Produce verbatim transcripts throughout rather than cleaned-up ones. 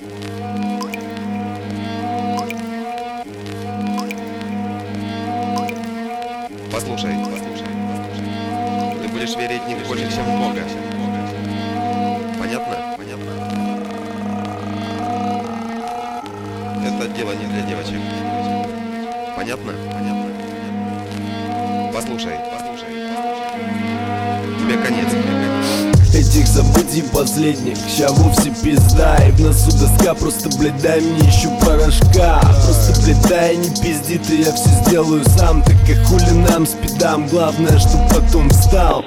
Послушай, послушай, послушай. Ты будешь верить не больше, чем в Бога. Понятно? Понятно? Это дело не для девочек. Понятно? Понятно? Послушай, послушай, послушай. Тебе конец, тебе конец. Этих событий последних ща вовсе пизда. И в носу доска, просто, блядь, дай мне еще порошка. Просто, блядь, дай не пиздит, и я все сделаю сам. Так как хули нам спидам, главное, чтоб потом встал.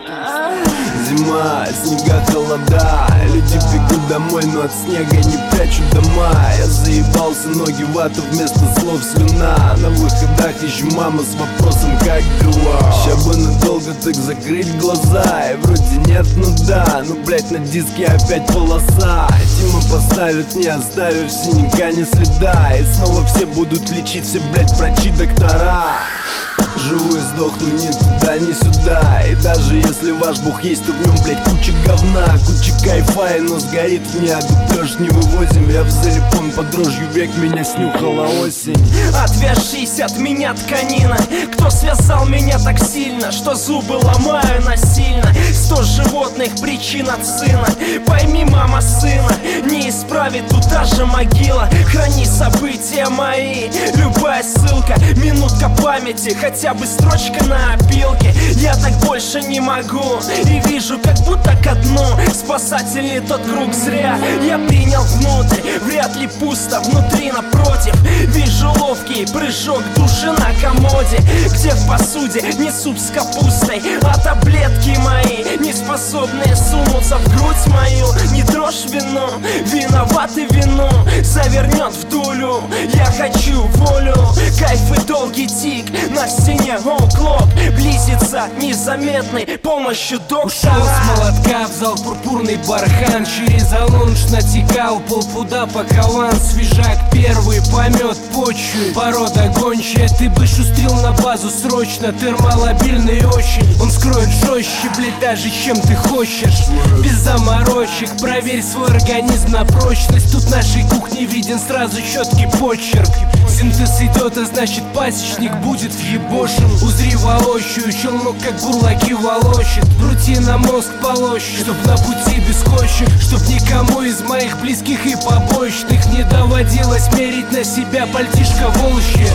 Зима, снега, холода. Люди бегут домой, но от снега не прячут дома. Я заебался, ноги вату, вместо слов слюна. На выходах ищу маму с вопросом, как дела. Ща бы надолго так закрыть глаза. И вроде нет, ну да, ну блять, на диске опять полоса. Тима поставит, не оставив синяка, ни следа. И снова все будут лечить, все, блять, врачи, доктора. Живу и сдохну ни туда, ни сюда. И даже если ваш бог есть, то в нем, блять, куча говна, куча кайфа, и но сгорит мне, а дупеж не вывозим. Я в залипон под дрожью век, меня снюхала осень. Отвяжись от меня, тканина. Кто связал меня так сильно, что зубы ломаю насильно? Сто животных причин от сына. Пойми, мама сына не исправит тут даже могила. Храни события мои, любая ссылка, минутка памяти, хотя бы строчка на опилке. Я так больше не могу и вижу, как будто ко дну. Спасатель тот круг зря я принял внутрь. Вряд ли пусто внутри, напротив. Вижу ловкий прыжок души на комоде, где в посуде не суп с капустой, а таблетки мои, не способные сунуться в грудь мою. Не дрожь вину, виноваты вину завернет в дулю. Я хочу волю, кайф и долгий тик. На стене оуклок близится незаметный помощью доктора. Ушел с молотка в зал пурпурный бархан. Через алунж натекал полпуда пакован. Свежак первый, помет почвы, порода гончая. Ты бы шустрил на базу срочно, термолобильный очень. Он скроет жестче, блять, даже чем ты хочешь. Без заморочек, проверь свой организм на прочность. Тут нашей кухне виден сразу четкий почерк. Синтез идет, а значит пасечник будет въебошен. Узри воочию, челнок как бурлаки волочит. Рутина мозг полощет, чтоб на пути без кочек, чтоб никому из моих близких и побочных не доводилось мерить на себя пальтишко волчье.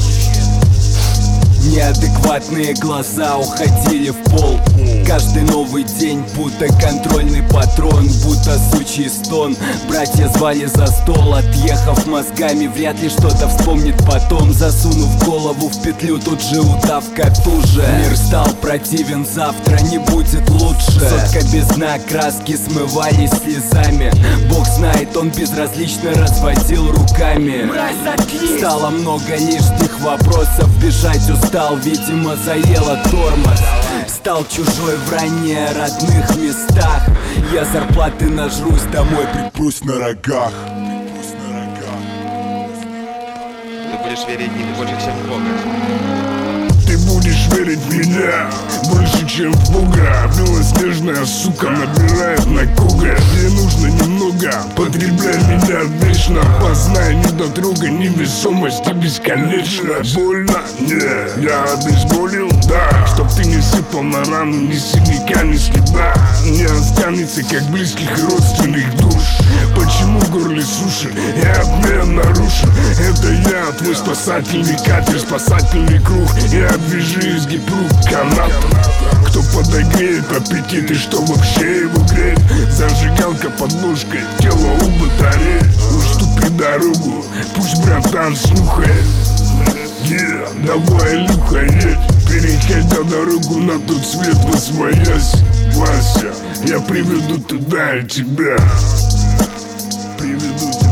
Неадекватные глаза уходили в пол. Каждый новый день будто контрольный патрон, будто сучий стон. Братья звали за стол, отъехав мозгами, вряд ли что-то вспомнит потом. Засунув голову в петлю, тут же удавка туже. Мир стал противен, завтра не будет лучше. Сотка без дна, краски смывались слезами. Бог знает, он безразлично разводил руками. Стало много лишних вопросов, бежать устал, видимо заело тормоз. Стал чужой в ранее родных местах. Я зарплаты нажрусь, домой припрусь на рогах. Ты будешь верить не больше, чем в Бога. Ты будешь верить в меня больше, чем в Бога. Белоснежная сука набирает на куга. Мне нужно немного, потребляй меня вечно. Познай недотруга, невесомость и бесконечно. Больно? Не, я обезболил, да. Чтоб ты не сыпал на рану, ни синяка, ни следа. Не останется, как близких и родственных душ. Почему в горле суши? Я обмен нарушен. Это я, твой спасательный катер, спасательный круг. Я обвяжи изгиб рук канатом. Кто подогреет аппетит и что вообще его греет? Зажигалка под ложкой, тело у батареи. Уступи дорогу, пусть братан снюхает. Yeah, давай, Илюха, едь. Переходя дорогу на тот свет восвоясь. Вася, я приведу туда и тебя. Приведу